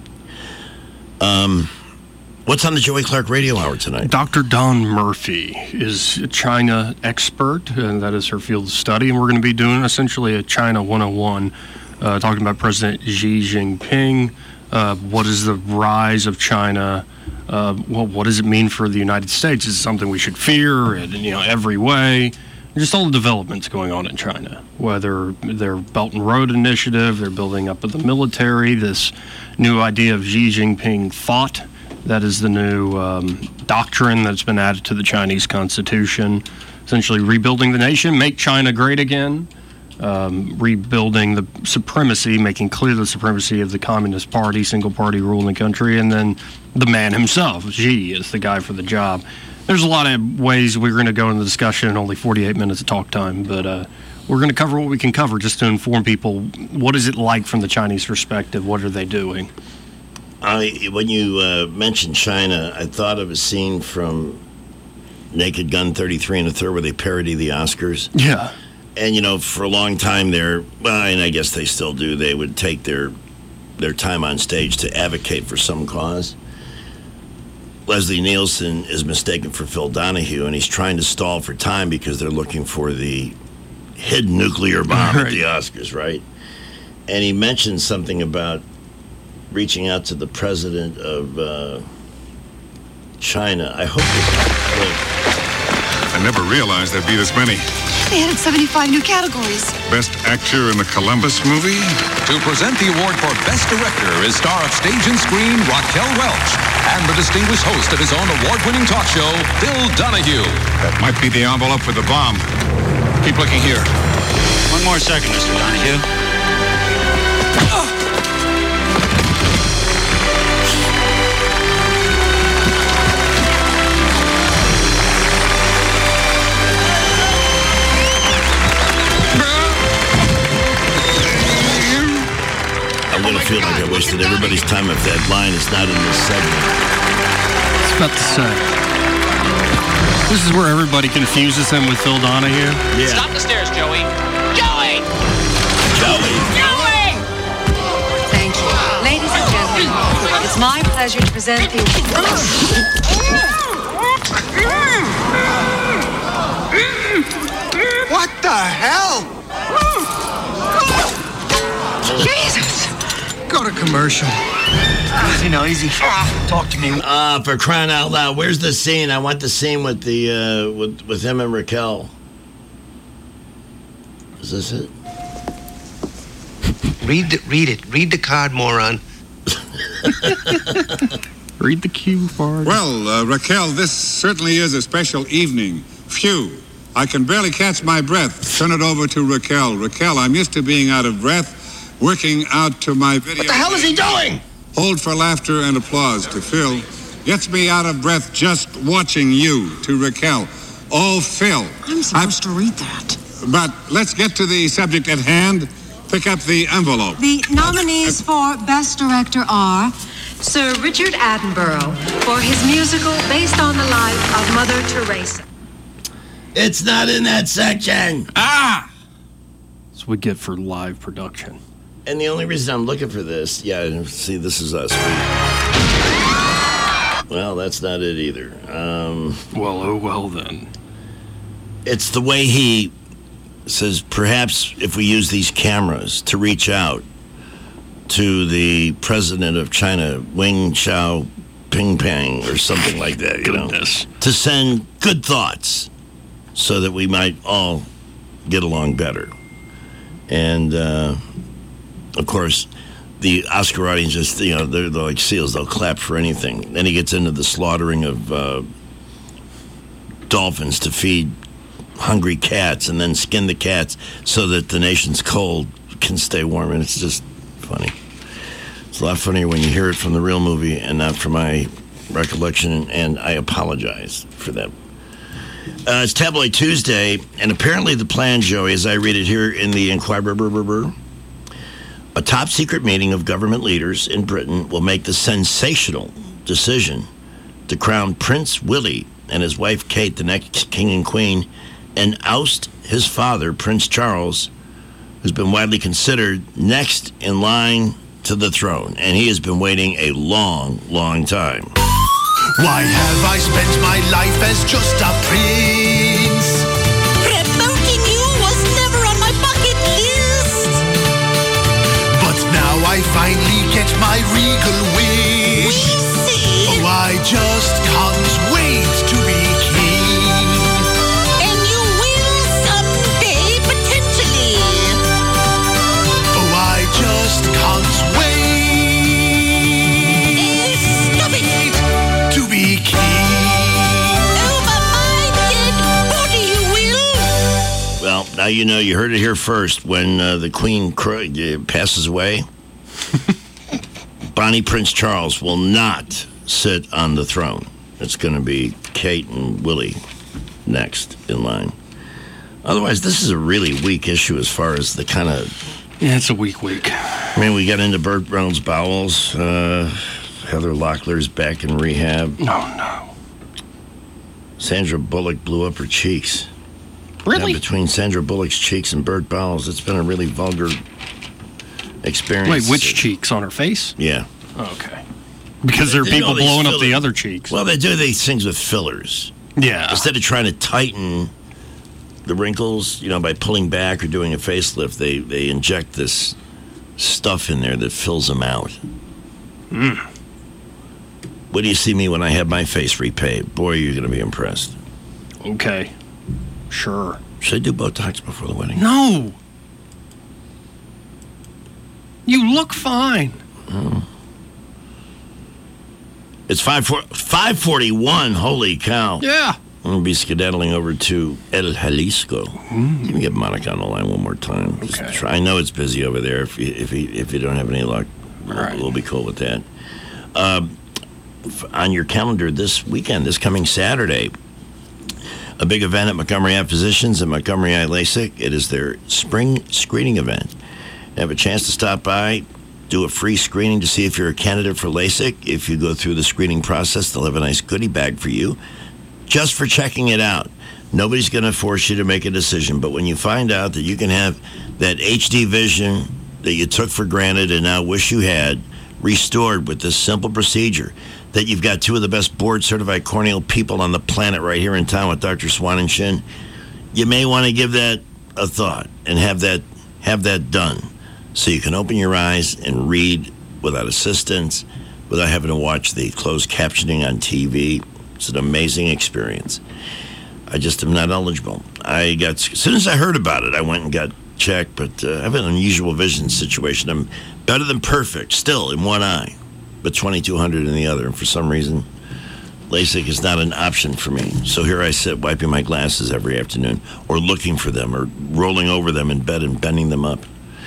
Um, what's on the Joey Clark Radio Hour tonight? Doctor Dawn Murphy is a China expert, and that is her field of study, and we're going to be doing essentially a China one oh one, uh, talking about President Xi Jinping. Uh, what is the rise of China? Uh, well, what does it mean for the United States? Is it something we should fear in, you know, every way? Just all the developments going on in China, whether their Belt and Road Initiative, they're building up the military, this new idea of Xi Jinping thought, that is the new um, doctrine that's been added to the Chinese constitution, essentially rebuilding the nation, make China great again, um, rebuilding the supremacy, making clear the supremacy of the Communist Party, single party rule in the country, and then the man himself, Xi, is the guy for the job. There's a lot of ways we're going to go in the discussion in only forty-eight minutes of talk time, but uh, we're going to cover what we can cover just to inform people what is it like from the Chinese perspective, what are they doing. I, when you uh, mentioned China, I thought of a scene from Naked Gun thirty-three and a third where they parody the Oscars. Yeah. And, you know, for a long time there, well, and I guess they still do, they would take their their time on stage to advocate for some cause. Leslie Nielsen is mistaken for Phil Donahue, and he's trying to stall for time because they're looking for the hidden nuclear bomb right at the Oscars, right? And he mentioned something about reaching out to the president of uh, China. I hope you... I never realized there'd be this many. They added seventy-five new categories. Best actor in a Columbus movie? To present the award for Best Director is star of stage and screen Raquel Welch and the distinguished host of his own award-winning talk show, Bill Donahue. That might be the envelope with the bomb. Keep looking here. One more second, Mister Donahue. I'm going to feel like I wasted everybody's time if that line is not in this segment. It's about to say. This is where everybody confuses him with Phil Donahue. Yeah. Stop the stairs, Joey. Joey! Joey! Joey! Thank you. Ladies and gentlemen, it's my pleasure to present the... What the hell? Jesus! Go to commercial. Easy now, easy. Talk to me. Ah, uh, for crying out loud! Where's the scene? I want the scene with the uh, with with him and Raquel. Is this it? Read the, read it. Read the card, moron. Read the cue card. Well, uh, Raquel, this certainly is a special evening. Phew. I can barely catch my breath. Turn it over to Raquel. Raquel, I'm used to being out of breath, working out to my video. What the hell is he doing? Hold for laughter and applause to Phil. Gets me out of breath just watching you, to Raquel. Oh, Phil. I'm supposed I've... to read that. But let's get to the subject at hand. Pick up the envelope. The nominees for Best Director are Sir Richard Attenborough for his musical based on the life of Mother Teresa. It's not in that section. Ah! That's what we get for live production. And the only reason I'm looking for this, yeah, see, this is us. Well, that's not it either. Um, well, oh well then. It's the way he says, perhaps if we use these cameras to reach out to the president of China, Wing Xiao Ping Pang, or something like that, you Goodness. know, to send good thoughts so that we might all get along better. And, uh, of course, the Oscar audience just, you know, they're, they're like seals. They'll clap for anything. Then he gets into the slaughtering of uh, dolphins to feed hungry cats and then skin the cats so that the nation's cold can stay warm. And it's just funny. It's a lot funnier when you hear it from the real movie and not from my recollection, and I apologize for that. Uh, it's Tabloid Tuesday, and apparently the plan, Joey, as I read it here in the Inquirer, a top-secret meeting of government leaders in Britain will make the sensational decision to crown Prince Willie and his wife Kate the next king and queen and oust his father, Prince Charles, who's been widely considered next in line to the throne. And he has been waiting a long, long time. Why have I spent my life as just a prince? Promoting you was never on my bucket list. But now I finally get my regal wish. Oh, I just can't wait to be king. And you will someday, potentially. Oh, I just can't wait. Stop it. To be king. Over my dead body, you will. Well, now you know, you heard it here first. When uh, the Queen cr- uh, passes away, Bonnie Prince Charles will not sit on the throne. It's going to be Kate and Willie next in line. Otherwise, this is a really weak issue as far as the kind of... Yeah, it's a weak week. I mean, we got into Burt Reynolds' bowels. Uh, Heather Locklear's back in rehab. Oh, no. Sandra Bullock blew up her cheeks. Really? Now, between Sandra Bullock's cheeks and Burt Bowles, it's been a really vulgar experience. Wait, which cheeks? On her face? Yeah. Oh, okay. Because there are They do people all these blowing up fillers. the other cheeks. Well, they do these things with fillers. Yeah. Instead of trying to tighten the wrinkles, you know, by pulling back or doing a facelift, they, they inject this stuff in there that fills them out. Mm. What do you see me when I have my face repaid? Boy, you're going to be impressed. Okay. Sure. Should I do Botox before the wedding? No. You look fine. Oh. It's five forty-one. Holy cow. Yeah. I'm going to be skedaddling over to El Jalisco. Mm. Let me get Monica on the line one more time. Just okay. Try. I know it's busy over there. If you, if you, if you don't have any luck, we'll, right. we'll be cool with that. Uh, on your calendar this weekend, this coming Saturday, a big event at Montgomery Eye Physicians and Montgomery Eye LASIK. It is their spring screening event. You have a chance to stop by, do a free screening to see if you're a candidate for LASIK. If you go through the screening process, they'll have a nice goodie bag for you just for checking it out. Nobody's going to force you to make a decision, but when you find out that you can have that H D vision that you took for granted and now wish you had restored with this simple procedure, that you've got two of the best board-certified corneal people on the planet right here in town with Doctor Swan and Shin, you may want to give that a thought and have that have that done so you can open your eyes and read without assistance, without having to watch the closed captioning on T V. It's an amazing experience. I just am not eligible. I got as soon as I heard about it, I went and got checked, but uh, I have an unusual vision situation. I'm better than perfect still in one eye, but twenty-two hundred in the other. And for some reason, LASIK is not an option for me. So here I sit wiping my glasses every afternoon, or looking for them, or rolling over them in bed and bending them up.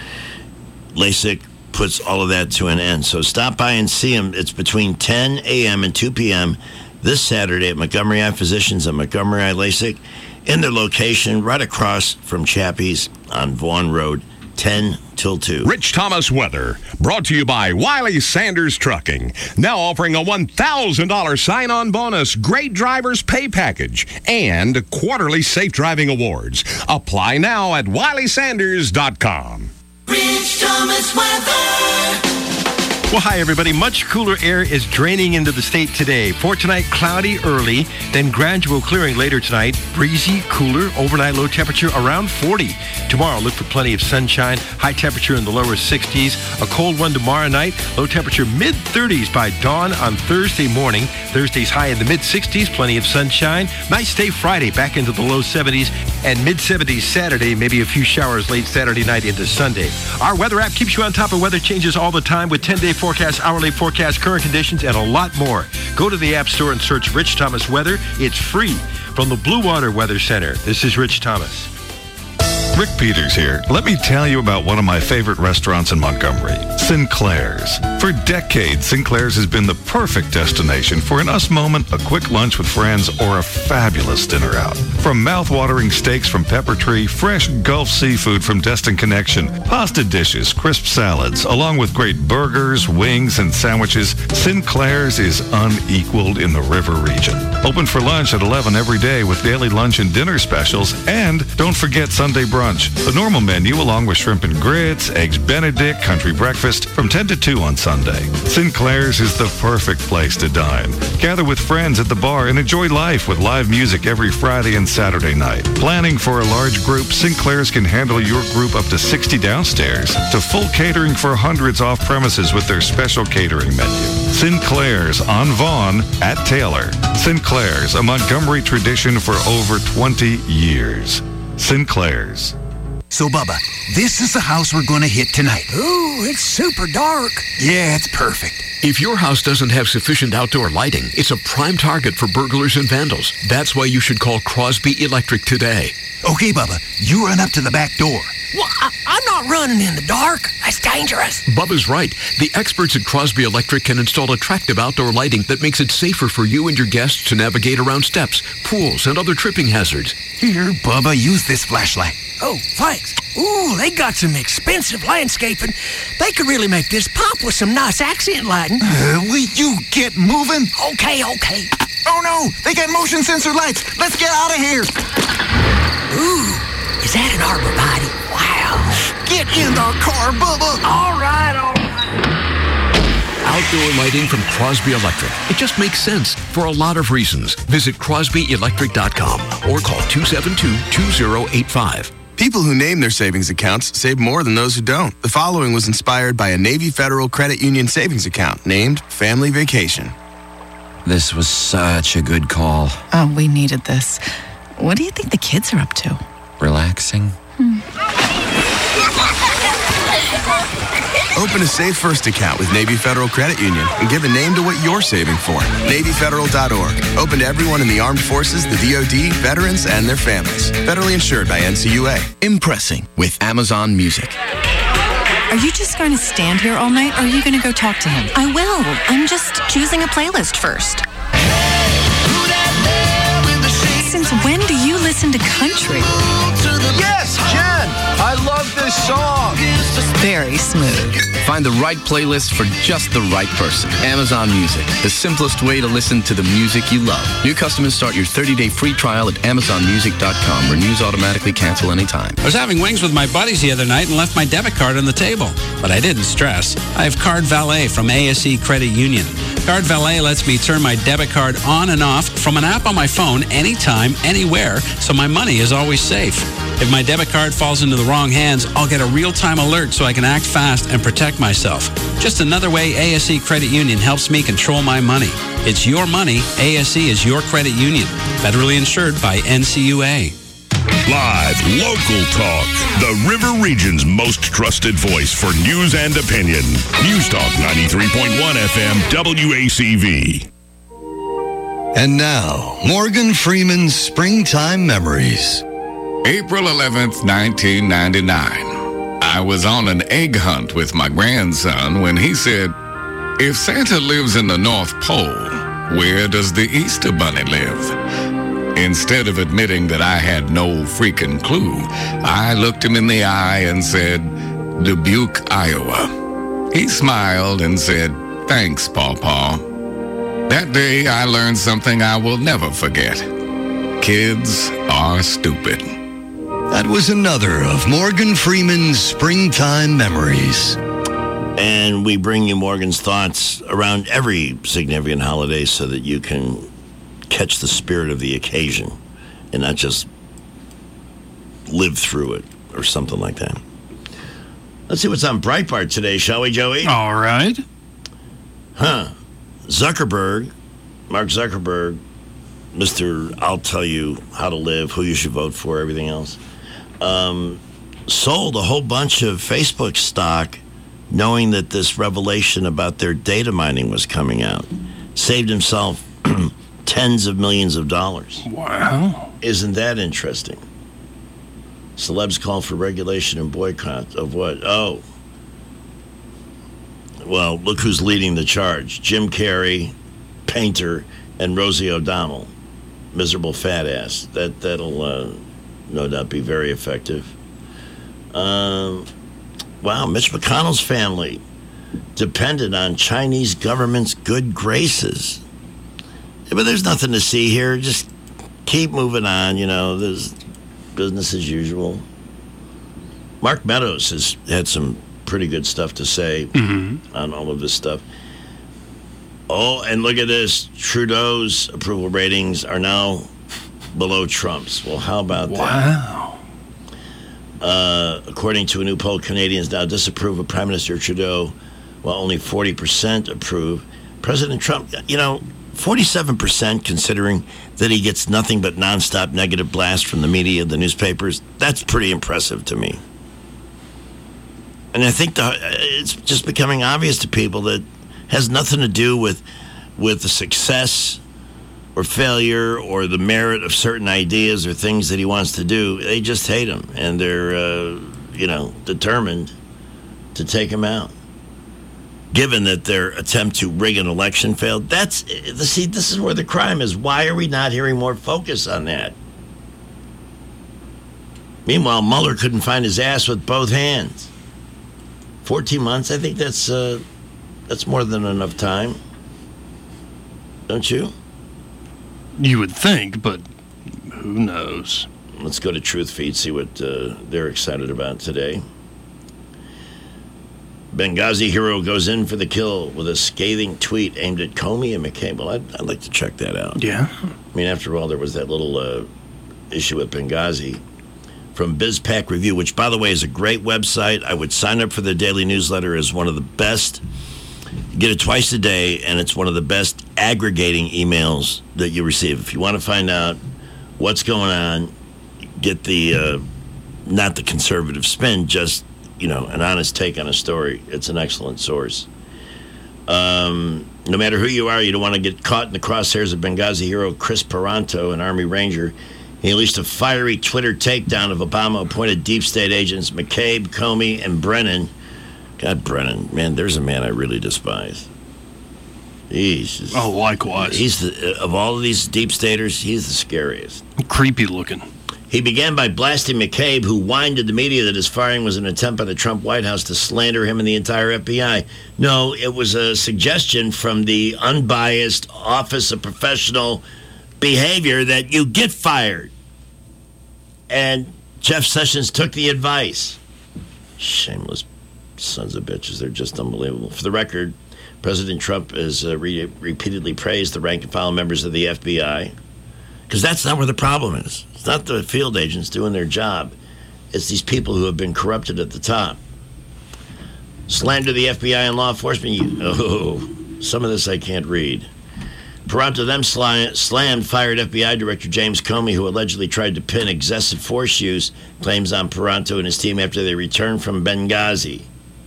LASIK puts all of that to an end. So stop by and see them. It's between ten a.m. and two p.m. this Saturday at Montgomery Eye Physicians and Montgomery Eye LASIK in their location right across from Chappie's on Vaughan Road, ten till two. Rich Thomas weather, brought to you by Wiley Sanders Trucking. Now offering a one thousand dollars sign-on bonus, great driver's pay package, and quarterly safe driving awards. Apply now at wiley sanders dot com. Rich Thomas weather. Well, hi, everybody. Much cooler air is draining into the state today. For tonight, cloudy early, then gradual clearing later tonight. Breezy, cooler, overnight low temperature around forty. Tomorrow, look for plenty of sunshine, high temperature in the lower sixties. A cold one tomorrow night, low temperature mid-thirties by dawn on Thursday morning. Thursday's high in the mid-sixties, plenty of sunshine. Nice day Friday, back into the low seventies, and mid-seventies Saturday, maybe a few showers late Saturday night into Sunday. Our weather app keeps you on top of weather changes all the time with ten-day forecast, hourly forecast, current conditions, and a lot more. Go to the App Store and search Rich Thomas Weather. It's free from the Blue Water Weather Center. This is Rich Thomas. Rick Peters here. Let me tell you about one of my favorite restaurants in Montgomery, Sinclair's. For decades, Sinclair's has been the perfect destination for an us moment, a quick lunch with friends, or a fabulous dinner out. From mouth-watering steaks from Pepper Tree, fresh Gulf seafood from Destin Connection, pasta dishes, crisp salads, along with great burgers, wings, and sandwiches, Sinclair's is unequaled in the river region. Open for lunch at eleven every day with daily lunch and dinner specials, and don't forget Sunday brunch. The normal menu along with shrimp and grits, eggs Benedict, country breakfast from ten to two on Sunday. Sinclair's is the perfect place to dine. Gather with friends at the bar and enjoy life with live music every Friday and Saturday night. Planning for a large group, Sinclair's can handle your group up to sixty downstairs, to full catering for hundreds off premises with their special catering menu. Sinclair's on Vaughan at Taylor. Sinclair's, a Montgomery tradition for over twenty years. Sinclair's. So, Bubba, this is the house we're going to hit tonight. Ooh, it's super dark. Yeah, it's perfect. If your house doesn't have sufficient outdoor lighting, it's a prime target for burglars and vandals. That's why you should call Crosby Electric today. Okay, Bubba, you run up to the back door. Well, I, I'm not running in the dark. That's dangerous. Bubba's right. The experts at Crosby Electric can install attractive outdoor lighting that makes it safer for you and your guests to navigate around steps, pools, and other tripping hazards. Here, Bubba, use this flashlight. Oh, thanks. Ooh, they got some expensive landscaping. They could really make this pop with some nice accent lighting. Uh, will you get moving? Okay, okay. Oh, no, they got motion sensor lights. Let's get out of here. Ooh, is that an arborvitae? Wow. Get in the car, Bubba. All right, all right. Outdoor lighting from Crosby Electric. It just makes sense for a lot of reasons. Visit crosby electric dot com or call two seven two, two zero eight five. People who name their savings accounts save more than those who don't. The following was inspired by a Navy Federal Credit Union savings account named Family Vacation. This was such a good call. Oh, we needed this. What do you think the kids are up to? relaxing. Open a Save First account with Navy Federal Credit Union and give a name to what you're saving for. Navy Federal dot org. Open to everyone in the armed forces, the D O D, veterans, and their families. Federally insured by N C U A. Impressing with Amazon Music. Are you just going to stand here all night, or are you going to go talk to him? I will. I'm just choosing a playlist first. Since when do you listen to country? Yes, Jen! I love this song. Very smooth. Find the right playlist for just the right person. Amazon Music, the simplest way to listen to the music you love. New customers start your thirty-day free trial at amazon music dot com. Renews automatically, cancel anytime. I was having wings with my buddies the other night and left my debit card on the table. But I didn't stress. I have Card Valet from A S E Credit Union. Card Valet lets me turn my debit card on and off from an app on my phone anytime, anywhere, so my money is always safe. If my debit card falls into the wrong hands, I'll get a real-time alert so I can act fast and protect myself. Just another way A S E Credit Union helps me control my money. It's your money. A S E is your credit union. Federally insured by N C U A. Live, local talk. The River Region's most trusted voice for news and opinion. News Talk ninety-three point one F M W A C V. And now, Morgan Freeman's Springtime Memories. April eleventh, nineteen ninety-nine. I was on an egg hunt with my grandson when he said, "If Santa lives in the North Pole, where does the Easter Bunny live?" Instead of admitting that I had no freaking clue, I looked him in the eye and said, "Dubuque, Iowa." He smiled and said, "Thanks, Pawpaw." That day, I learned something I will never forget. Kids are stupid. That was another of Morgan Freeman's Springtime Memories. And we bring you Morgan's thoughts around every significant holiday so that you can catch the spirit of the occasion and not just live through it or something like that. Let's see what's on Breitbart today, shall we, Joey? All right. Huh. Zuckerberg, Mark Zuckerberg, Mister I'll tell you how to live, who you should vote for, everything else, um, sold a whole bunch of Facebook stock knowing that this revelation about their data mining was coming out. Saved himself tens of millions of dollars. Wow. Isn't that interesting? Celebs call for regulation and boycott of what? Oh. Well, look who's leading the charge. Jim Carrey, Painter, and Rosie O'Donnell. Miserable fat ass. That, that'll uh, no doubt be very effective. Um, wow, Mitch McConnell's family depended on Chinese government's good graces. Yeah, but there's nothing to see here. Just keep moving on. You know, there's business as usual. Mark Meadows has had some pretty good stuff to say mm-hmm. on all of this stuff. Oh, and look at this. Trudeau's approval ratings are now below Trump's. Well, how about wow. that? Wow. Uh, according to a new poll, Canadians now disapprove of Prime Minister Trudeau, while only forty percent approve. President Trump, you know, forty-seven percent considering that he gets nothing but nonstop negative blast from the media, the newspapers. That's pretty impressive to me. And I think the, it's just becoming obvious to people that has nothing to do with with the success or failure or the merit of certain ideas or things that he wants to do. They just hate him, and they're, uh, you know, determined to take him out. Given that their attempt to rig an election failed, that's, see, this is where the crime is. Why are we not hearing more focus on that? Meanwhile, Mueller couldn't find his ass with both hands. fourteen months, I think that's uh, that's more than enough time. Don't you? You would think, but who knows? Let's go to TruthFeed, see what uh, they're excited about today. Benghazi hero goes in for the kill with a scathing tweet aimed at Comey and McCain. Well, I'd, I'd like to check that out. Yeah. I mean, after all, there was that little uh, issue with Benghazi from BizPac Review, which, by the way, is a great website. I would sign up for their daily newsletter as one of the best. You get it twice a day, and it's one of the best aggregating emails that you receive. If you want to find out what's going on, get the uh, not the conservative spin, just, you know, an honest take on a story. It's an excellent source. Um, no matter who you are, you don't want to get caught in the crosshairs of Benghazi hero Chris Paranto, an Army Ranger. He released a fiery Twitter takedown of Obama-appointed deep state agents McCabe, Comey, and Brennan. God, Brennan, man, there's a man I really despise. He's just, oh, likewise. He's the, of all of these deep staters, he's the scariest. Creepy looking. He began by blasting McCabe, who whined to the media that his firing was an attempt by the Trump White House to slander him and the entire F B I. No, it was a suggestion from the unbiased Office of Professional Behavior that you get fired. And Jeff Sessions took the advice. Shameless sons of bitches. They're just unbelievable. For the record, President Trump has uh, re- repeatedly praised the rank and file members of the F B I. Because that's not where the problem is. It's not the field agents doing their job. It's these people who have been corrupted at the top. Slander the F B I and law enforcement. You, oh, some of this I can't read. Paranto then sli- slammed fired F B I Director James Comey, who allegedly tried to pin excessive force use claims on Paranto and his team after they returned from Benghazi.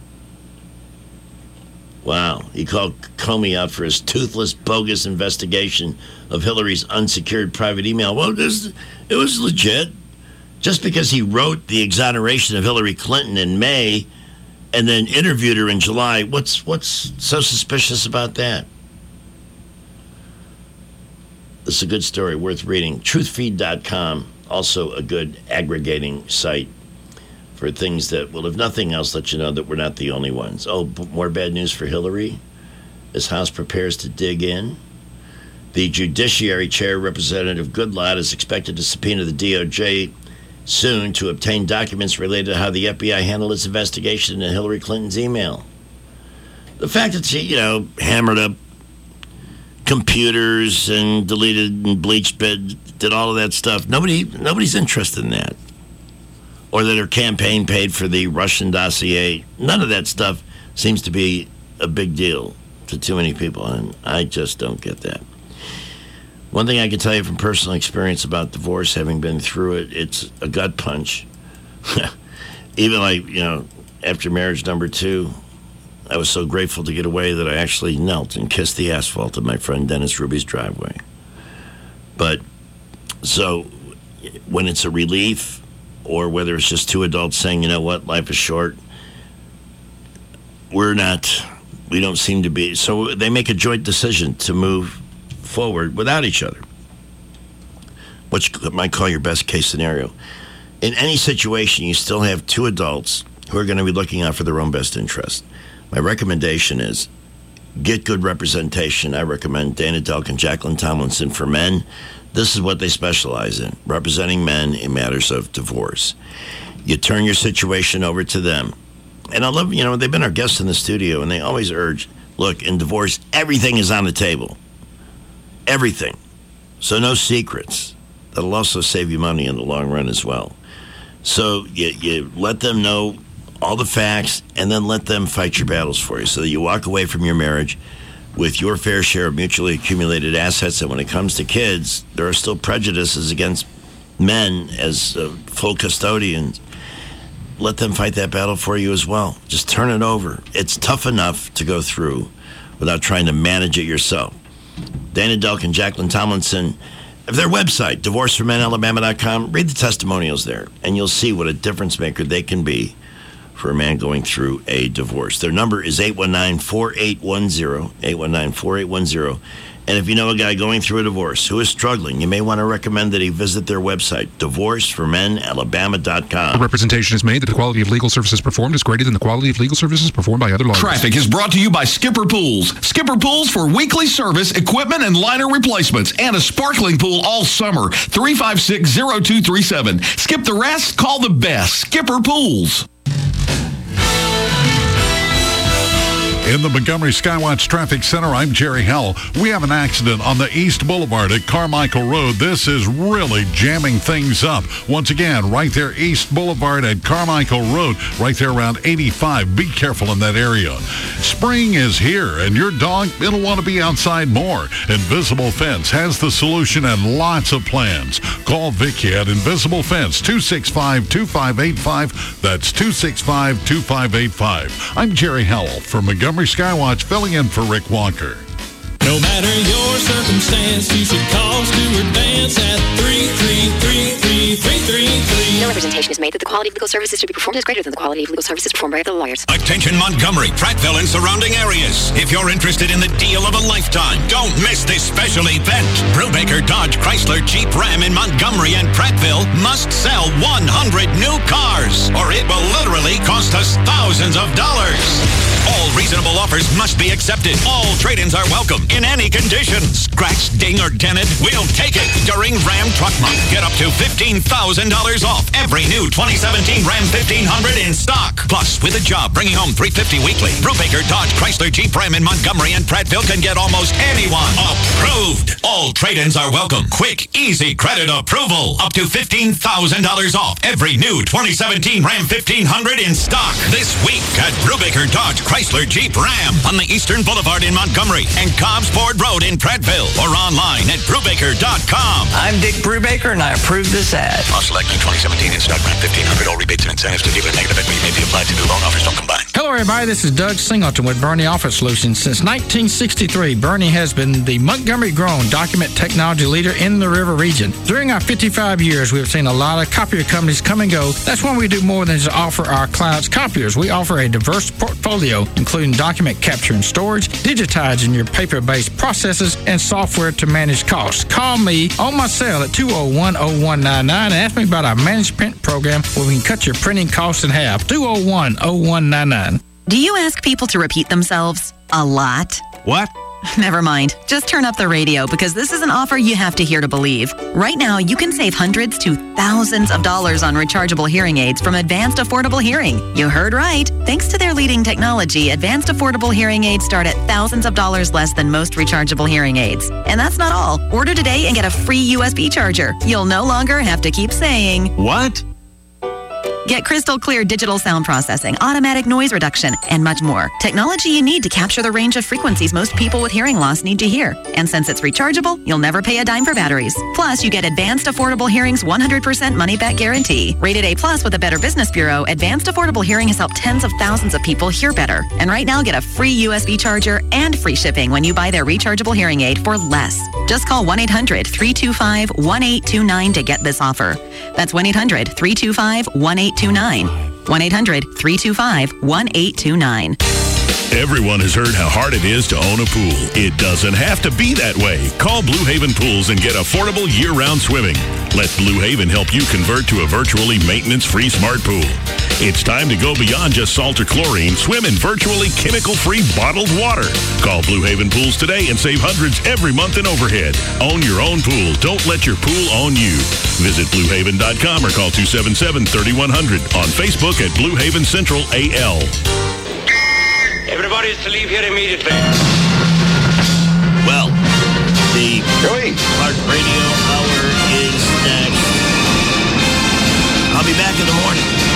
Wow. He called Comey out for his toothless, bogus investigation of Hillary's unsecured private email. Well, this, it was legit. Just because he wrote the exoneration of Hillary Clinton in May and then interviewed her in July, what's what's so suspicious about that? This is a good story, worth reading. truth feed dot com, also a good aggregating site for things that will, if nothing else, let you know that we're not the only ones. Oh, more bad news for Hillary. This House prepares to dig in. The Judiciary Chair, Representative Goodlatte, is expected to subpoena the D O J soon to obtain documents related to how the F B I handled its investigation into Hillary Clinton's email. The fact that she, you know, hammered up computers and deleted and bleached, bed, did all of that stuff. Nobody, nobody's interested in that. Or that her campaign paid for the Russian dossier. None of that stuff seems to be a big deal to too many people, and I just don't get that. One thing I can tell you from personal experience about divorce, having been through it, it's a gut punch. Even like, you know, after marriage number two, I was so grateful to get away that I actually knelt and kissed the asphalt of my friend Dennis Ruby's driveway. But, so, when it's a relief, or whether it's just two adults saying, you know what, life is short, we're not, we don't seem to be, so they make a joint decision to move forward without each other, which you might call your best case scenario. In any situation, you still have two adults who are going to be looking out for their own best interest. My recommendation is get good representation. I recommend Dana Delk and Jacqueline Tomlinson for men. This is what they specialize in, representing men in matters of divorce. You turn your situation over to them. And I love, you know, they've been our guests in the studio, and they always urge, look, in divorce, everything is on the table. Everything. So no secrets. That'll also save you money in the long run as well. So you, you let them know all the facts, and then let them fight your battles for you so that you walk away from your marriage with your fair share of mutually accumulated assets. And when it comes to kids, there are still prejudices against men as uh, full custodians. Let them fight that battle for you as well. Just turn it over. It's tough enough to go through without trying to manage it yourself. Dana Delk and Jacqueline Tomlinson, their website, divorce for men alabama dot com, read the testimonials there, and you'll see what a difference maker they can be for a man going through a divorce. Their number is eight one nine, four eight one zero, eight one nine, four eight one zero. And if you know a guy going through a divorce who is struggling, you may want to recommend that he visit their website, divorce for men alabama dot com. The representation is made that the quality of legal services performed is greater than the quality of legal services performed by other lawyers. Traffic is brought to you by Skipper Pools. Skipper Pools for weekly service, equipment, and liner replacements, and a sparkling pool all summer. three five six, zero two three seven. Skip the rest, call the best. Skipper Pools. In the Montgomery Skywatch Traffic Center, I'm Jerry Howell. We have an accident on the East Boulevard at Carmichael Road. This is really jamming things up. Once again, right there, East Boulevard at Carmichael Road, right there around eighty-five. Be careful in that area. Spring is here, and your dog, it'll want to be outside more. Invisible Fence has the solution and lots of plans. Call Vicky at Invisible Fence, two six five, two five eight five. That's two six five, two five eight five. I'm Jerry Howell for Montgomery Skywatch, filling in for Rick Walker. No matter your circumstance, you should call Stewart Vance at three three three, three three three three. No representation is made that the quality of legal services to be performed is greater than the quality of legal services performed by other lawyers. Attention Montgomery, Prattville, and surrounding areas. If you're interested in the deal of a lifetime, don't miss this special event. Brubaker Dodge Chrysler Jeep Ram in Montgomery and Prattville must sell one hundred new cars, or it will literally cost us thousands of dollars. All reasonable offers must be accepted. All trade-ins are welcome in any condition. Scratch, ding, or dented, we'll take it during Ram Truck Month. Get up to fifteen thousand dollars off every new twenty seventeen Ram fifteen hundred in stock. Plus, with a job bringing home three hundred fifty dollars weekly, Brubaker Dodge Chrysler Jeep Ram in Montgomery and Prattville can get almost anyone approved. All trade-ins are welcome. Quick, easy credit approval. Up to fifteen thousand dollars off every new twenty seventeen Ram fifteen hundred in stock. This week at Brubaker Dodge Chrysler Jeep Ram on the Eastern Boulevard in Montgomery and Cobbs Ford Road in Prattville, or online at brubaker dot com. I'm Dick Brubaker, and I approve this ad. All select new twenty seventeen in stock Ram fifteen hundred. All rebates and incentives to dealer negative equity may be applied to new loan offers. Don't combine. Hello, everybody. This is Doug Singleton with Bernie Office Solutions. Since nineteen sixty-three, Bernie has been the Montgomery-grown document technology leader in the River region. During our fifty-five years, we have seen a lot of copier companies come and go. That's why we do more than just offer our clients copiers. We offer a diverse portfolio, including document capture and storage, digitizing your paper-based processes, and software to manage costs. Call me on my cell at two oh one, oh one nine nine and ask me about our managed print program where we can cut your printing costs in half. two oh one, oh one nine nine. Do you ask people to repeat themselves a lot? What? Never mind. Just turn up the radio because this is an offer you have to hear to believe. Right now, you can save hundreds to thousands of dollars on rechargeable hearing aids from Advanced Affordable Hearing. You heard right. Thanks to their leading technology, Advanced Affordable Hearing aids start at thousands of dollars less than most rechargeable hearing aids. And that's not all. Order today and get a free U S B charger. You'll no longer have to keep saying, "What?" Get crystal clear digital sound processing, automatic noise reduction, and much more. Technology you need to capture the range of frequencies most people with hearing loss need to hear. And since it's rechargeable, you'll never pay a dime for batteries. Plus, you get Advanced Affordable Hearing's one hundred percent money-back guarantee. Rated A plus with a Better Business Bureau, Advanced Affordable Hearing has helped tens of thousands of people hear better. And right now, get a free U S B charger and free shipping when you buy their rechargeable hearing aid for less. Just call one eight hundred, three two five, one eight two nine to get this offer. That's one eight hundred, three two five, one eight two nine. one eight hundred, three two five, one eight two nine. Everyone has heard how hard it is to own a pool. It doesn't have to be that way. Call Blue Haven Pools and get affordable year-round swimming. Let Blue Haven help you convert to a virtually maintenance-free smart pool. It's time to go beyond just salt or chlorine. Swim in virtually chemical-free bottled water. Call Blue Haven Pools today and save hundreds every month in overhead. Own your own pool. Don't let your pool own you. Visit blue haven dot com or call two seven seven, three one zero zero. On Facebook at Blue Haven Central A L. Everybody is to leave here immediately. Well, the Clark Radio Hour is next. I'll be back in the morning.